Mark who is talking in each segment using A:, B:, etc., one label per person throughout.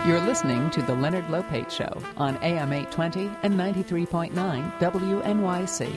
A: You're listening to The Leonard Lopate Show on AM 820 and 93.9 WNYC.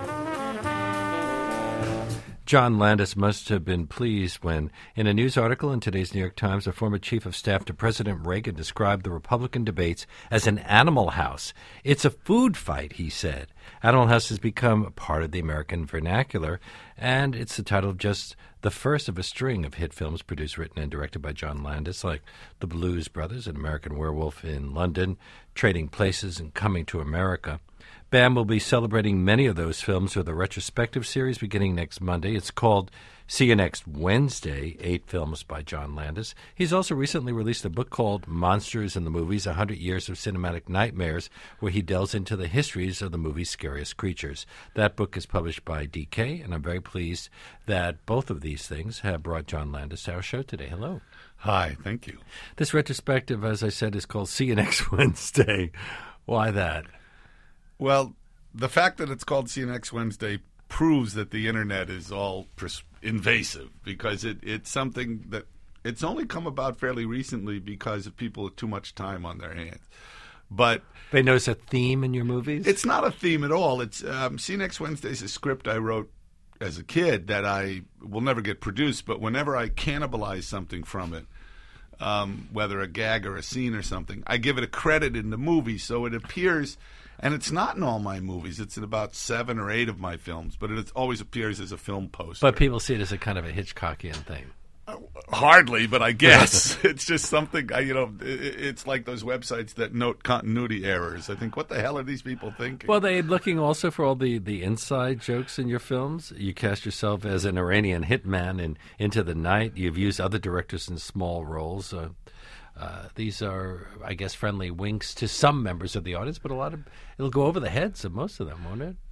B: John Landis must have been pleased when, in a news article in today's New York Times, a former chief of staff to President Reagan described the Republican debates as an animal house. It's a food fight, he said. Animal House has become a part of the American vernacular, and it's the title of just the first of a string of hit films produced, written, and directed by John Landis, like The Blues Brothers, An American Werewolf in London, Trading Places, and Coming to America. BAM will be celebrating many of those films with a retrospective series beginning next Monday. It's called See You Next Wednesday, 8 films by John Landis. He's also recently released a book called Monsters in the Movies, 100 Years of Cinematic Nightmares, where he delves into the histories of the movie's scariest creatures. That book is published by DK, and I'm very pleased that both of these things have brought John Landis to our show today. Hello.
C: Hi, thank you.
B: This retrospective, as I said, is called See You Next Wednesday. Why that?
C: Well, the fact that it's called See You Next Wednesday proves that the Internet is all invasive, because it's something that it's only come about fairly recently because of people with too much time on their hands. But
B: they notice a theme in your movies?
C: It's not a theme at all. It's See You Next Wednesday is a script I wrote as a kid that I will never get produced, but whenever I cannibalize something from it, whether a gag or a scene or something, I give it a credit in the movie, so it appears. And it's not in all my movies. It's in about 7 or 8 of my films, but it always appears as a film poster.
B: But people see it as a kind of a Hitchcockian thing.
C: Hardly, but I guess. It's just something, it's like those websites that note continuity errors. I think, what the hell are these people thinking?
B: Well, they're looking also for all the inside jokes in your films. You cast yourself as an Iranian hitman in Into the Night. You've used other directors in small roles. These are, I guess, friendly winks to some members of the audience, but it'll go over the heads of most of them, won't it?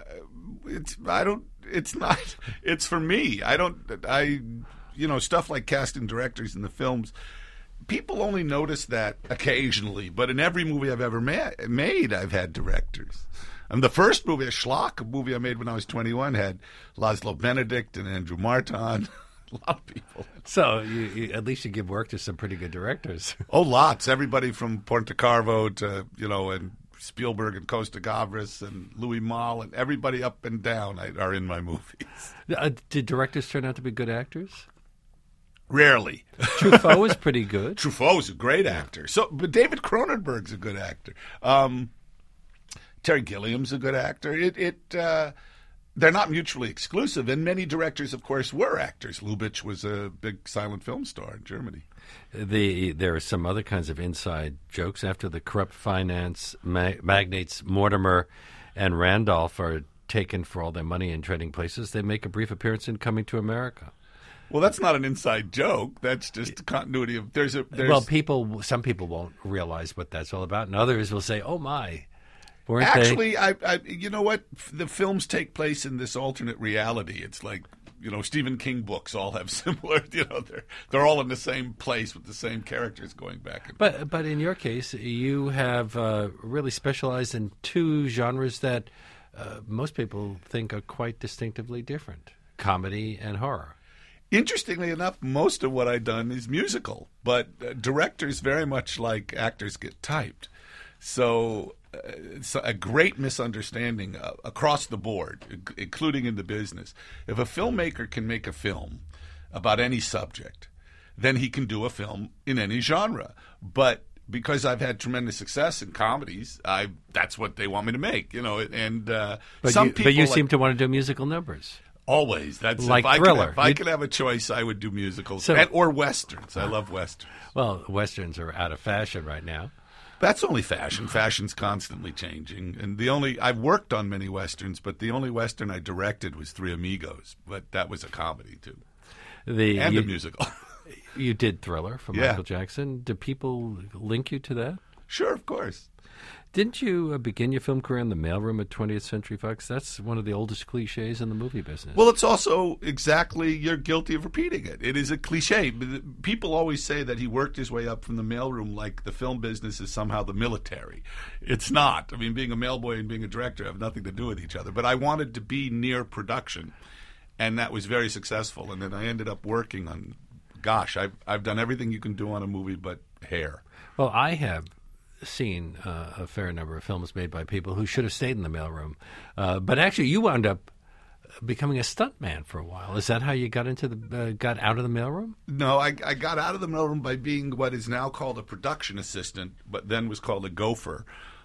C: It's for me. Stuff like casting directors in the films, people only notice that occasionally, but in every movie I've ever made, I've had directors. And the first movie, a schlock, a movie I made when I was 21, had Laszlo Benedict and Andrew Marton. A lot of people.
B: So you at least you give work to some pretty good directors.
C: Oh, lots. Everybody from Pontecarvo to, and Spielberg and Costa Gavras and Louis Malle and everybody up and down are in my movies.
B: Did directors turn out to be good actors?
C: Rarely.
B: Truffaut was pretty good.
C: Truffaut's a great actor. But David Cronenberg's a good actor. Terry Gilliam's a good actor. They're not mutually exclusive, and many directors, of course, were actors. Lubitsch was a big silent film star in Germany.
B: There are some other kinds of inside jokes. After the corrupt finance magnates Mortimer and Randolph are taken for all their money in Trading Places, they make a brief appearance in Coming to America.
C: Well, that's not an inside joke. That's just the continuity of.
B: Well, some people won't realize what that's all about, and others will say, "Oh my."
C: Actually, you know what? The films take place in this alternate reality. It's like, Stephen King books all have similar, they're all in the same place with the same characters going back and forth.
B: But in your case, you have really specialized in 2 genres that most people think are quite distinctively different, comedy and horror.
C: Interestingly enough, most of what I've done is musical, but directors very much like actors get typed. So it's a great misunderstanding across the board, including in the business. If a filmmaker can make a film about any subject, then he can do a film in any genre. But because I've had tremendous success in comedies, that's what they want me to make, And
B: but you seem to want to do musical numbers.
C: Always. That's
B: like Thriller.
C: If I could have a choice, I would do musicals or westerns. I love westerns.
B: Well, westerns are out of fashion right now.
C: That's only fashion. Fashion's constantly changing. And I've worked on many westerns, but the only western I directed was Three Amigos. But that was a comedy, too. And a musical.
B: You did Thriller from Michael Jackson. Do people link you to that?
C: Sure, of course.
B: Didn't you begin your film career in the mailroom at 20th Century Fox? That's one of the oldest cliches in the movie business.
C: Well, it's also exactly, you're guilty of repeating it. It is a cliche. People always say that he worked his way up from the mailroom like the film business is somehow the military. It's not. I mean, being a mailboy and being a director have nothing to do with each other. But I wanted to be near production, and that was very successful. And then I ended up working on, I've done everything you can do on a movie, but hair.
B: Well, I have seen a fair number of films made by people who should have stayed in the mailroom. But actually, you wound up becoming a stuntman for a while. Is that how you got into got out of the mailroom?
C: No, I got out of the mailroom by being what is now called a production assistant, but then was called a gopher,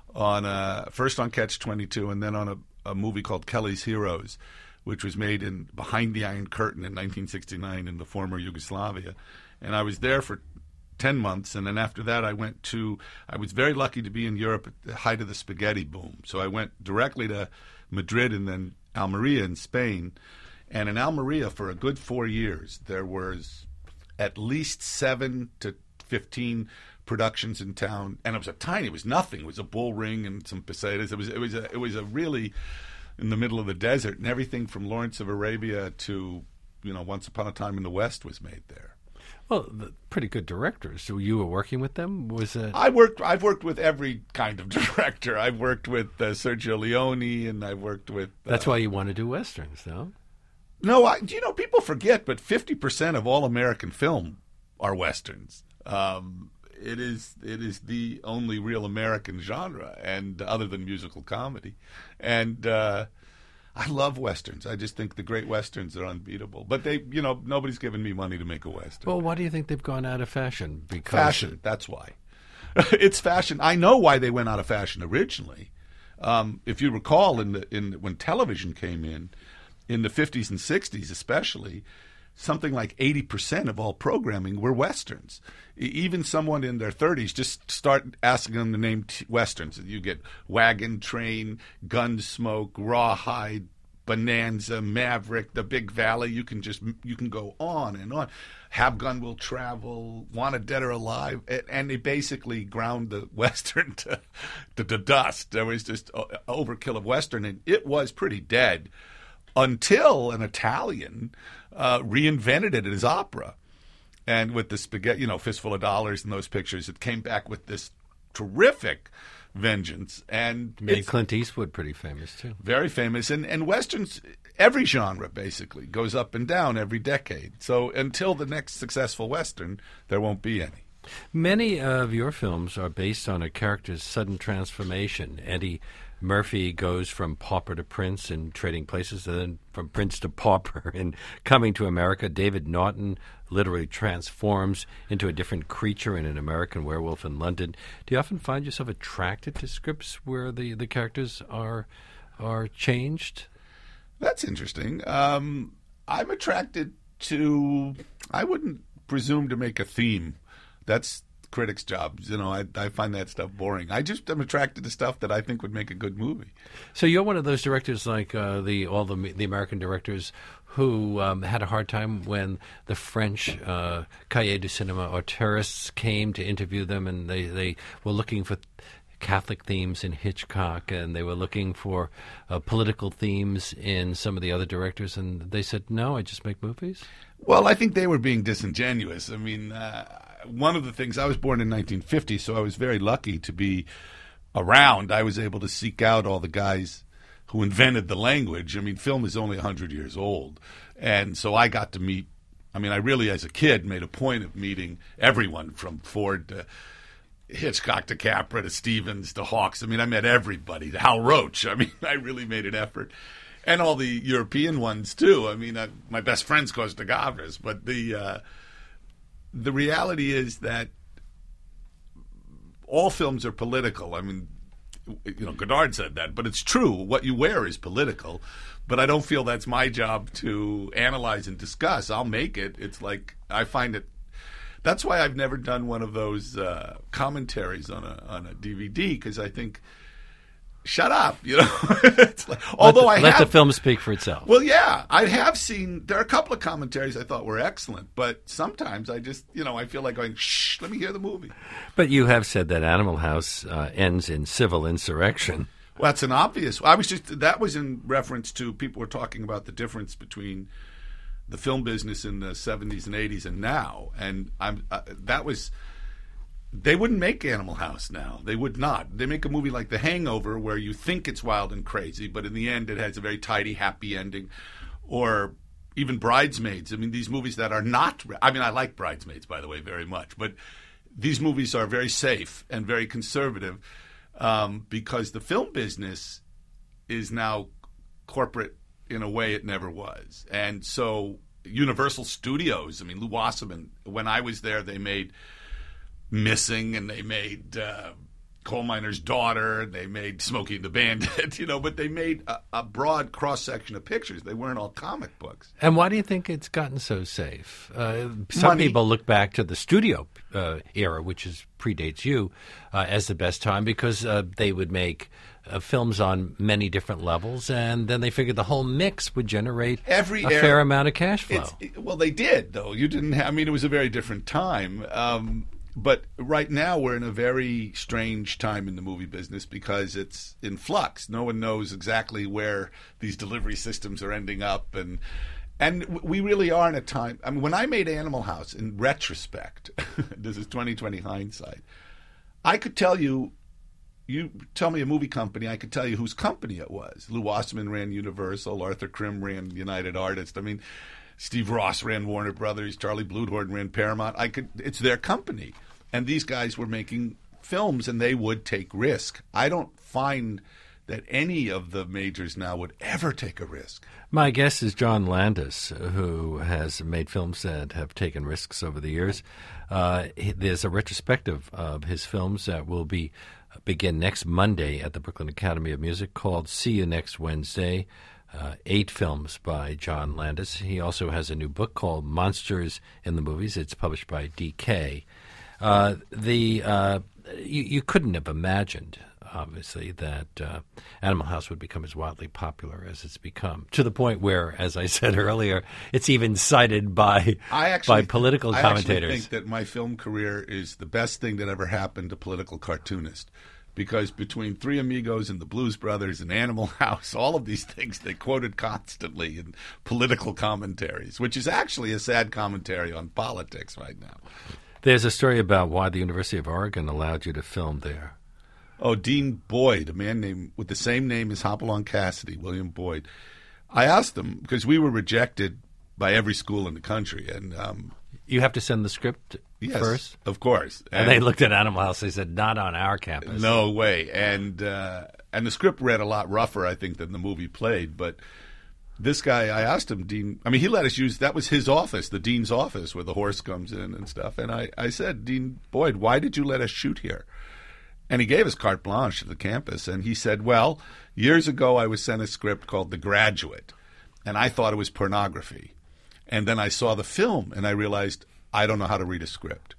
C: first on Catch-22 and then on a movie called Kelly's Heroes, which was made in behind the Iron Curtain in 1969 in the former Yugoslavia. And I was there for 10 months, and then after that I was very lucky to be in Europe at the height of the spaghetti boom. So I went directly to Madrid and then Almeria in Spain. And in Almeria for a good 4 years, there was at least 7 to 15 productions in town. And it was nothing. It was a bull ring and some pesetas. It was a really in the middle of the desert, and everything from Lawrence of Arabia to, Once Upon a Time in the West was made there.
B: Well, pretty good directors. So you were working with them?
C: I've worked with every kind of director. I've worked with Sergio Leone, and I've worked with.
B: That's why you want to do westerns, no?
C: No, people forget, but 50% of all American film are westerns. It is the only real American genre, and other than musical comedy, and I love westerns. I just think the great westerns are unbeatable. But nobody's given me money to make a western.
B: Well, why do you think they've gone out of fashion? Because
C: fashion. That's why. It's fashion. I know why they went out of fashion originally. If you recall, when television came in the 50s and 60s especially, something like 80% of all programming were westerns. Even someone in their 30s, just start asking them to name westerns. You get Wagon Train, Gunsmoke, Rawhide, Bonanza, Maverick, The Big Valley. You can go on and on. Have Gun Will Travel, Wanted Dead or Alive, and they basically ground the western to dust. There was just overkill of western, and it was pretty dead until an Italian reinvented it as opera. And with the spaghetti, Fistful of Dollars and those pictures, it came back with this terrific vengeance. And
B: made Clint Eastwood pretty famous, too.
C: Very famous. And westerns, every genre, basically, goes up and down every decade. So until the next successful western, there won't be any.
B: Many of your films are based on a character's sudden transformation. Eddie Murphy goes from pauper to prince in Trading Places, and then from prince to pauper in Coming to America. David Naughton literally transforms into a different creature in An American Werewolf in London. Do you often find yourself attracted to scripts where the characters are changed? That's
C: interesting. I'm attracted to, I wouldn't presume to make a theme. That's critics' jobs. I find that stuff boring. I just am attracted to stuff that I think would make a good movie.
B: So you're one of those directors like all the American directors who had a hard time when the French Cahiers du Cinéma or tourists came to interview them, and they were looking for Catholic themes in Hitchcock, and they were looking for political themes in some of the other directors, and they said, no, I just make movies?
C: Well, I think they were being disingenuous. I mean, one of the things, I was born in 1950, so I was very lucky to be around. I was able to seek out all the guys who invented the language. I mean, film is only 100 years old. And so I got to meet, I really, as a kid, made a point of meeting everyone from Ford to Hitchcock to Capra to Stevens to Hawks. I met everybody, to Hal Roach. I really made an effort. And all the European ones, too. My best friend's Costa Gavras. But the reality is that all films are political. Godard said that, but it's true. What you wear is political. But I don't feel that's my job to analyze and discuss. I'll make it. It's like, I find it. That's why I've never done one of those commentaries on a DVD, because I think, shut up, It's like, although
B: let the film speak for itself.
C: Well, yeah, I have seen. There are a couple of commentaries I thought were excellent, but sometimes I just, I feel like going, shh, let me hear the movie.
B: But you have said that Animal House ends in civil insurrection.
C: Well, that's an obvious. That was in reference to people were talking about the difference between the film business in the 70s and 80s and now, and they wouldn't make Animal House now. They would not. They make a movie like The Hangover where you think it's wild and crazy, but in the end it has a very tidy, happy ending. Or even Bridesmaids. These movies that are not... I like Bridesmaids, by the way, very much. But these movies are very safe and very conservative because the film business is now corporate in a way it never was. And so Universal Studios, I mean, Lew Wasserman, when I was there, they made Missing, and they made Coal Miner's Daughter, and they made Smokey and the Bandit, but they made a broad cross-section of pictures. They weren't all comic books.
B: And why do you think it's gotten so safe? Some
C: Money.
B: people look back to the studio era, which predates you, as the best time because they would make films on many different levels, and then they figured the whole mix would generate a fair amount of cash flow.
C: Well, they did, though. You didn't have, I mean, it was a very different time. But right now we're in a very strange time in the movie business because it's in flux. No one knows exactly where these delivery systems are ending up, and we really are in a time. I mean, when I made Animal House, in retrospect, this is 20/20 hindsight, I could tell you. You tell me a movie company, I could tell you whose company it was. Lew Wasserman ran Universal, Arthur Krim ran United Artists. I mean, Steve Ross ran Warner Brothers, Charlie Bluhdorn ran Paramount. It's their company. And these guys were making films, and they would take risk. I don't find that any of the majors now would ever take a risk.
B: My guest is John Landis, who has made films that have taken risks over the years. There's a retrospective of his films that will begin next Monday at the Brooklyn Academy of Music called See You Next Wednesday. 8 films by John Landis. He also has a new book called Monsters in the Movies. It's published by DK. You couldn't have imagined, obviously, that Animal House would become as wildly popular as it's become, to the point where, as I said earlier, it's even cited by political commentators.
C: I actually think that my film career is the best thing that ever happened to political cartoonists. Because between Three Amigos and the Blues Brothers and Animal House, all of these things they quoted constantly in political commentaries, which is actually a sad commentary on politics right now.
B: There's a story about why the University of Oregon allowed you to film there.
C: Oh, Dean Boyd, a man named with the same name as Hopalong Cassidy, William Boyd. I asked him, because we were rejected by every school in the country, and
B: you have to send the script first?
C: Of course.
B: And they looked at Animal House. They said, not on our campus.
C: No way. And the script read a lot rougher, I think, than the movie played. But this guy, I asked him, Dean, I mean, he let us use, that was his office, the dean's office, where the horse comes in and stuff. And I said, Dean Boyd, why did you let us shoot here? And he gave us carte blanche to the campus. And he said, well, years ago I was sent a script called The Graduate, and I thought it was pornography. And then I saw the film, and I realized I don't know how to read a script.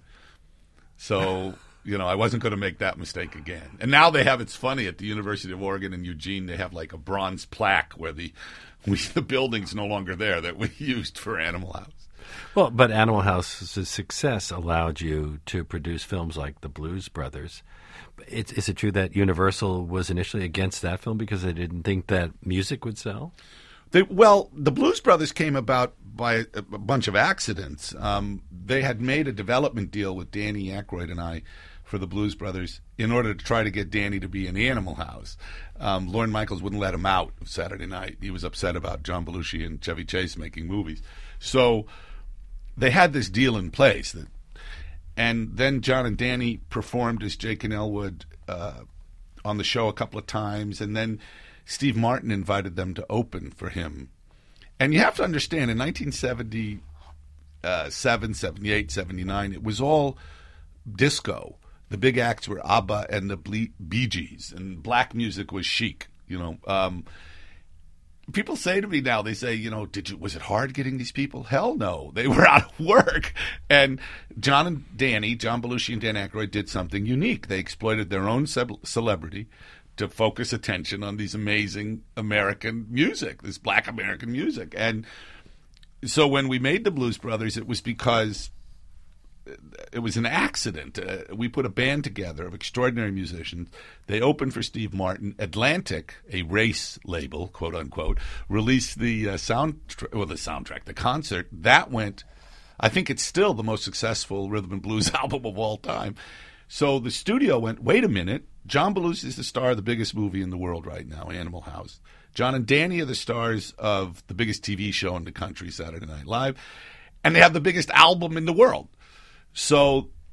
C: So, I wasn't going to make that mistake again. And now they have, it's funny, at the University of Oregon in Eugene, they have like a bronze plaque where the building's no longer there that we used for Animal House.
B: Well, but Animal House's success allowed you to produce films like The Blues Brothers. Is it true that Universal was initially against that film because they didn't think that music would sell?
C: The Blues Brothers came about by a bunch of accidents. They had made a development deal with Danny Aykroyd and I for the Blues Brothers in order to try to get Danny to be in Animal House. Lorne Michaels wouldn't let him out of Saturday Night. He was upset about John Belushi and Chevy Chase making movies. So they had this deal in place. And then John and Danny performed as Jake and Elwood on the show a couple of times, and then Steve Martin invited them to open for him. And you have to understand, in 1977, 78, 79, it was all disco. The big acts were ABBA and the Bee Gees, and black music was chic. People say to me now, they say, was it hard getting these people? Hell no. They were out of work. And John Belushi and Dan Aykroyd did something unique. They exploited their own celebrity to focus attention on these amazing American music, this black American music. And so when we made the Blues Brothers, it was because it was an accident. We put a band together of extraordinary musicians. They opened for Steve Martin. Atlantic, a race label, quote unquote, released the the concert. That went, I think it's still the most successful rhythm and blues album of all time. So the studio went, wait a minute, John Belushi is the star of the biggest movie in the world right now, Animal House. John and Danny are the stars of the biggest TV show in the country, Saturday Night Live. And they have the biggest album in the world. So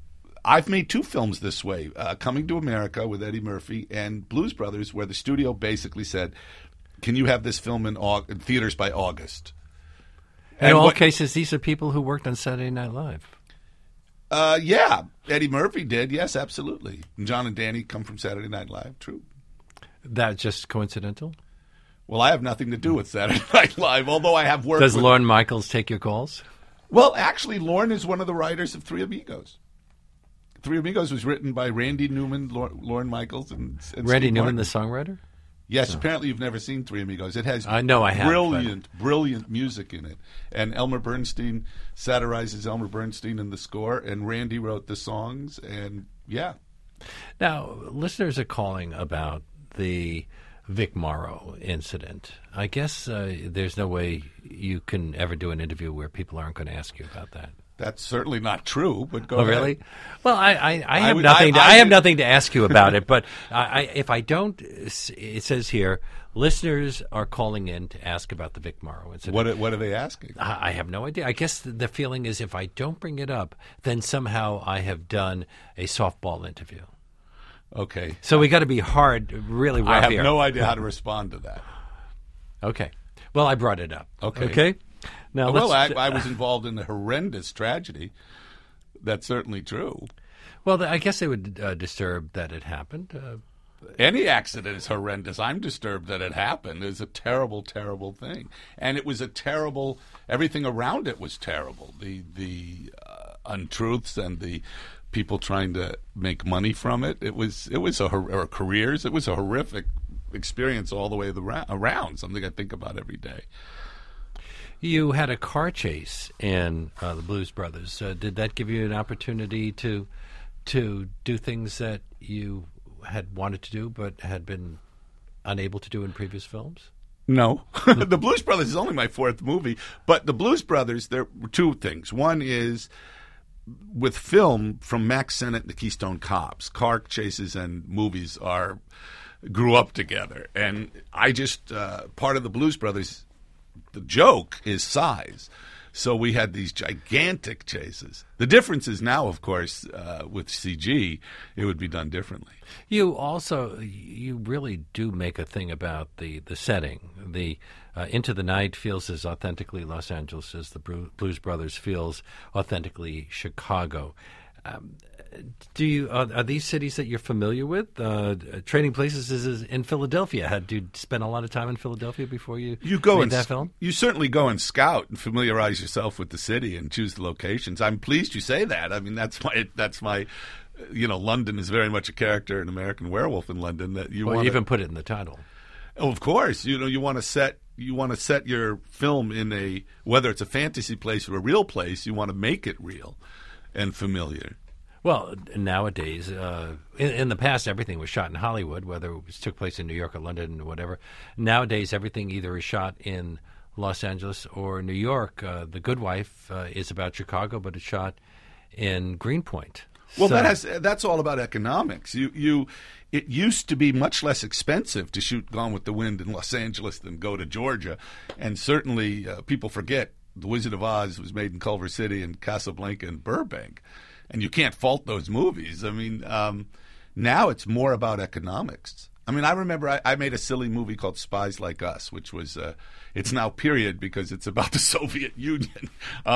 C: I've made 2 films this way, Coming to America with Eddie Murphy and Blues Brothers, where the studio basically said, can you have this film in theaters by August?
B: In all cases, these are people who worked on Saturday Night Live.
C: Yeah, Eddie Murphy did. Yes, absolutely. And John and Danny come from Saturday Night Live. True.
B: That just coincidental?
C: Well, I have nothing to do with Saturday Night Live, although I have worked
B: Does
C: with...
B: Lorne Michaels take your calls?
C: Well, actually, Lorne is one of the writers of Three Amigos. Three Amigos was written by Randy Newman, Lorne Michaels, and
B: Randy
C: Steve
B: Newman,
C: Martin.
B: the songwriter?
C: Yes, apparently you've never seen Three Amigos. It has
B: I know I have,
C: brilliant music in it. And Elmer Bernstein satirizes Elmer Bernstein in the score, and Randy wrote the songs, and yeah.
B: Now, listeners are calling about the Vic Morrow incident. I guess there's no way you can ever do an interview where people aren't going to ask you about that.
C: That's certainly not true, but go ahead.
B: Really? Well, I have nothing. I have nothing to ask you about it. But if I don't, it says here, listeners are calling in to ask about the Vic Morrow incident.
C: What are they asking?
B: I have no idea. I guess the feeling is if I don't bring it up, then somehow I have done a softball interview.
C: Okay.
B: So we got to be hard, really rough
C: I have
B: here.
C: no idea how to respond to that.
B: Okay. Well, I brought it up.
C: Okay.
B: Now,
C: well, I was involved in a horrendous tragedy. That's certainly true.
B: Well, I guess they would disturb that it happened.
C: Any accident is horrendous. I'm disturbed that it happened. It's a terrible, terrible thing. And it was a terrible, everything around it was terrible. The untruths and the people trying to make money from it. It was or careers. It was a horrific experience all the way around, something I think about every day.
B: You had a car chase in the Blues Brothers. Did that give you an opportunity to do things that you had wanted to do but had been unable to do in previous films?
C: No. The Blues Brothers is only my 4th movie. But the Blues Brothers, there were 2 things. One is with film, from Max Sennett and the Keystone Cops, car chases and movies grew up together. And I just, part of the Blues Brothers, the joke is size. So we had these gigantic chases. The difference is now, of course, with CG, it would be done differently. You
B: really do make a thing about the setting. The Into the Night feels as authentically Los Angeles as the Blues Brothers feels authentically Chicago. Are these cities that you're familiar with? Trading Places is in Philadelphia. Had you spend a lot of time in Philadelphia before you made that film?
C: You certainly go and scout and familiarize yourself with the city and choose the locations. I'm pleased you say that. I mean, that's my. London is very much a character in American Werewolf in London. That you
B: even put it in the title.
C: Oh, of course. You want to set your film in whether it's a fantasy place or a real place. You want to make it real and familiar.
B: Well, nowadays, in the past, everything was shot in Hollywood, whether it took place in New York or London or whatever. Nowadays, everything either is shot in Los Angeles or New York. The Good Wife is about Chicago, but it's shot in Greenpoint.
C: Well, that's all about economics. It used to be much less expensive to shoot Gone with the Wind in Los Angeles than go to Georgia, and certainly people forget The Wizard of Oz was made in Culver City and Casablanca and Burbank. And you can't fault those movies. I mean, now it's more about economics. I mean, I remember I made a silly movie called Spies Like Us, which was it's now period because it's about the Soviet Union.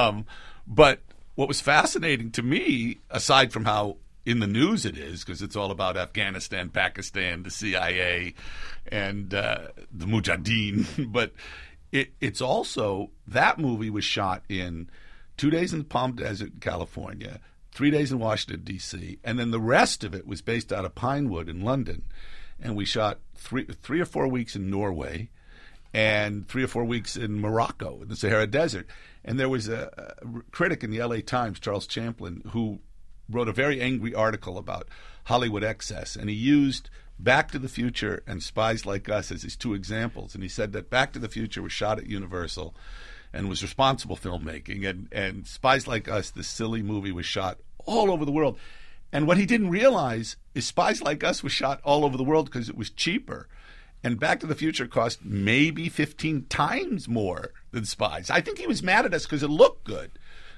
C: But what was fascinating to me, aside from how in the news it is, because it's all about Afghanistan, Pakistan, the CIA, and the Mujahideen, but it's also, that movie was shot in 2 days in the Palm Desert, California, 3 days in Washington, D.C., and then the rest of it was based out of Pinewood in London. And we shot three or 4 weeks in Norway and 3 or 4 weeks in Morocco, in the Sahara Desert. And there was a critic in the L.A. Times, Charles Champlin, who wrote a very angry article about Hollywood excess. And he used Back to the Future and Spies Like Us as his 2 examples. And he said that Back to the Future was shot at Universal and was responsible filmmaking. And Spies Like Us, this silly movie, was shot all over the world. And what he didn't realize is Spies Like Us was shot all over the world because it was cheaper. And Back to the Future cost maybe 15 times more than Spies. I think he was mad at us because it looked good.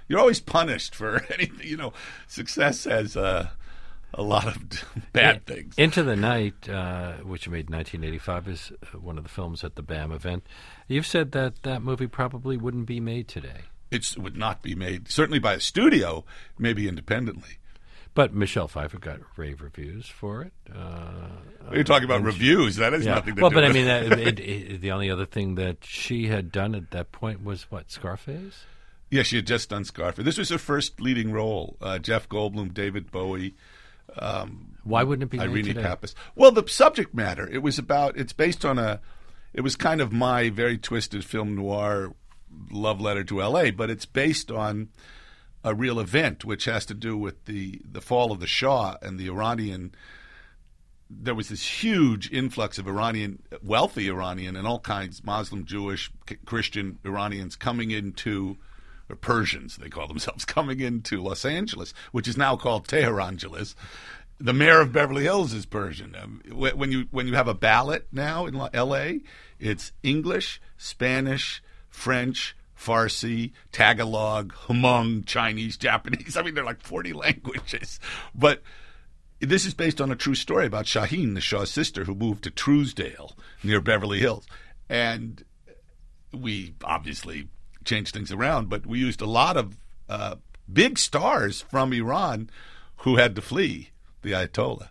C: you're always punished for anything. You know, success has a lot of bad things.
B: Into the Night, which you made in 1985, is one of the films at the BAM event. You've said that that movie probably wouldn't be made today.
C: It would not be made, certainly by a studio, maybe independently.
B: But Michelle Pfeiffer got rave reviews for it.
C: You're talking about reviews. That has nothing to do
B: with it. Well, but I mean, the only other thing that she had done at that point was, what, Scarface?
C: Yeah, she had just done Scarface. This was her first leading role. Jeff Goldblum, David Bowie.
B: Why wouldn't it be made
C: Irene
B: today?
C: Pappas. Well, the subject matter, it's based on it was kind of my very twisted film noir love letter to L.A., but it's based on a real event, which has to do with the fall of the Shah and the Iranian. There was this huge influx of wealthy Iranian and all kinds, Muslim, Jewish, Christian Iranians coming into, or Persians, they call themselves, coming into Los Angeles, which is now called Tehrangeles. The mayor of Beverly Hills is Persian. When you have a ballot now in L.A., it's English, Spanish, French, Farsi, Tagalog, Hmong, Chinese, Japanese. I mean, they're like 40 languages. But this is based on a true story about Shaheen, the Shah's sister, who moved to Truesdale near Beverly Hills. And we obviously changed things around, but we used a lot of big stars from Iran who had to flee the Ayatollah.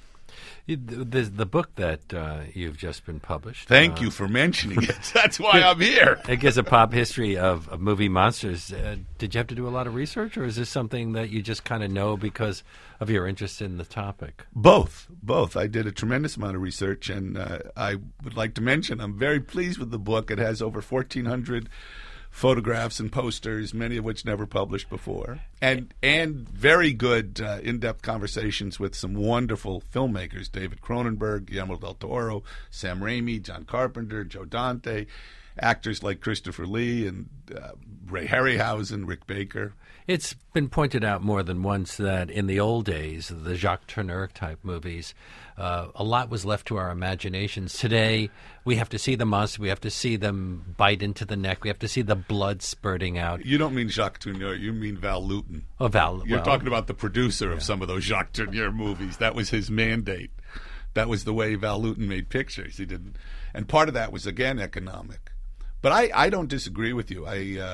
B: The book that you've just been published.
C: Thank you for mentioning it. That's why I'm here.
B: It gives a pop history of movie monsters. Did you have to do a lot of research, or is this something that you just kind of know because of your interest in the topic?
C: Both. I did a tremendous amount of research, and I would like to mention I'm very pleased with the book. It has over 1,400 photographs and posters, many of which never published before, and very good in-depth conversations with some wonderful filmmakers: David Cronenberg, Guillermo del Toro, Sam Raimi, John Carpenter, Joe Dante, actors like Christopher Lee and Ray Harryhausen, Rick Baker.
B: It's been pointed out more than once that in the old days, the Jacques Tourneur type movies, a lot was left to our imaginations. Today, we have to see the monster, we have to see them bite into the neck, we have to see the blood spurting out.
C: You don't mean Jacques Tourneur, you mean Val Lewton.
B: Oh, Val.
C: You're talking about the producer of some of those Jacques Tourneur movies. That was his mandate. That was the way Val Lewton made pictures. He didn't, and part of that was, again, economic. But I don't disagree with you.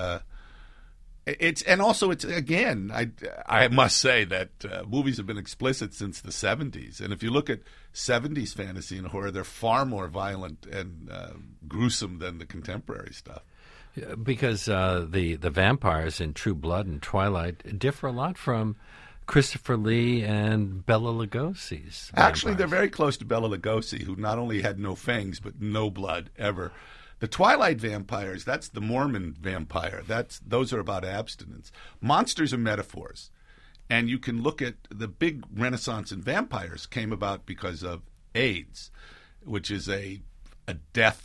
C: It's again, I must say that movies have been explicit since the 70s, and if you look at 70s fantasy and horror, they're far more violent and gruesome than the contemporary stuff.
B: Because the vampires in True Blood and Twilight differ a lot from Christopher Lee and Bela Lugosi's.
C: Actually, they're very close to Bela Lugosi, who not only had no fangs but no blood ever. The Twilight vampires, that's the Mormon vampire. Those are about abstinence. Monsters are metaphors. And you can look at the big renaissance in vampires came about because of AIDS, which is a death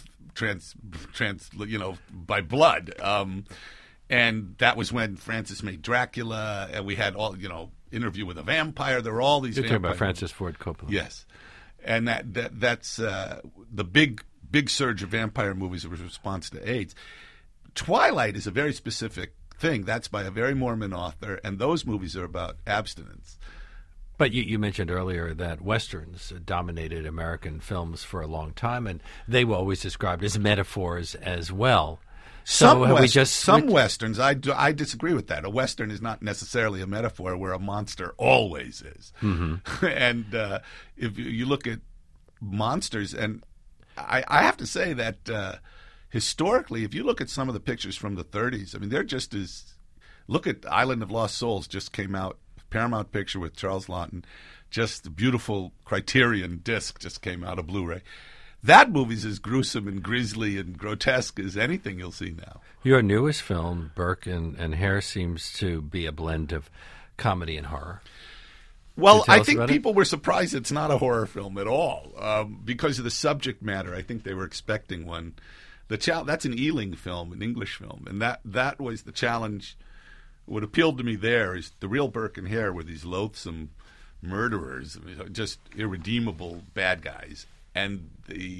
C: by blood. And that was when Francis made Dracula, and we had all, Interview with a Vampire. There were all these.
B: You're
C: talking
B: about Francis Ford Coppola.
C: Yes. And that's the big surge of vampire movies was a response to AIDS. Twilight is a very specific thing. That's by a very Mormon author, and those movies are about abstinence.
B: But you mentioned earlier that Westerns dominated American films for a long time, and they were always described as metaphors as well.
C: Some Westerns, I disagree with that. A Western is not necessarily a metaphor where a monster always is. Mm-hmm. And if you look at monsters, and I have to say that historically, if you look at some of the pictures from the 30s, I mean, they're just as – look at Island of Lost Souls just came out, Paramount picture with Charles Laughton. Just a beautiful Criterion disc just came out, a Blu-ray. That movie's as gruesome and grisly and grotesque as anything you'll see now.
B: Your newest film, Burke and Hare, seems to be a blend of comedy and horror.
C: Well, I think people were surprised it's not a horror film at all because of the subject matter. I think they were expecting one. That's an Ealing film, an English film, and that was the challenge. What appealed to me there is the real Burke and Hare were these loathsome murderers, just irredeemable bad guys. And the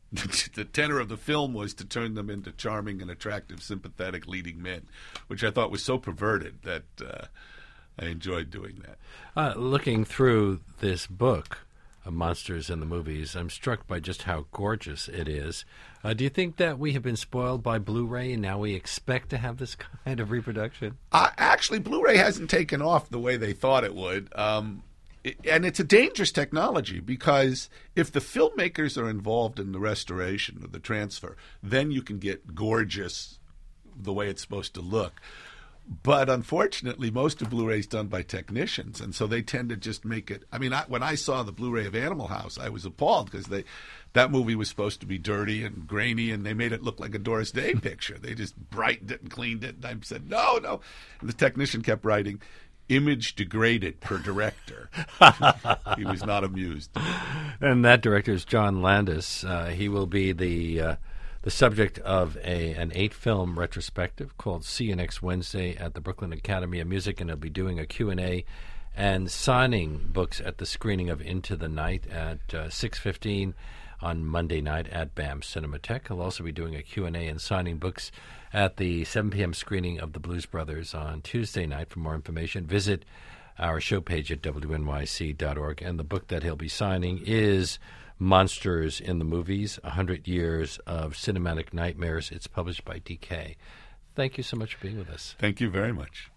C: the tenor of the film was to turn them into charming and attractive, sympathetic leading men, which I thought was so perverted that I enjoyed doing that.
B: Looking through this book, Monsters in the Movies, I'm struck by just how gorgeous it is. Do you think that we have been spoiled by Blu-ray and now we expect to have this kind of reproduction?
C: Actually, Blu-ray hasn't taken off the way they thought it would. And it's a dangerous technology because if the filmmakers are involved in the restoration or the transfer, then you can get gorgeous the way it's supposed to look. But unfortunately, most of Blu-ray is done by technicians, and so they tend to just make it. I mean, when I saw the Blu-ray of Animal House, I was appalled because that movie was supposed to be dirty and grainy, and they made it look like a Doris Day picture. They just brightened it and cleaned it, and I said, no. And the technician kept writing, "Image degraded per director." He was not amused.
B: And that director is John Landis. He will be the subject of an 8-film retrospective called See You Next Wednesday at the Brooklyn Academy of Music, and he'll be doing a Q&A and signing books at the screening of Into the Night at 6:15 on Monday night at BAM Cinematheque. He'll also be doing a Q&A and signing books at the 7 p.m. screening of The Blues Brothers on Tuesday night. For more information, visit our show page at wnyc.org. And the book that he'll be signing is Monsters in the Movies, 100 Years of Cinematic Nightmares. It's published by DK. Thank you so much for being with us.
C: Thank you very much.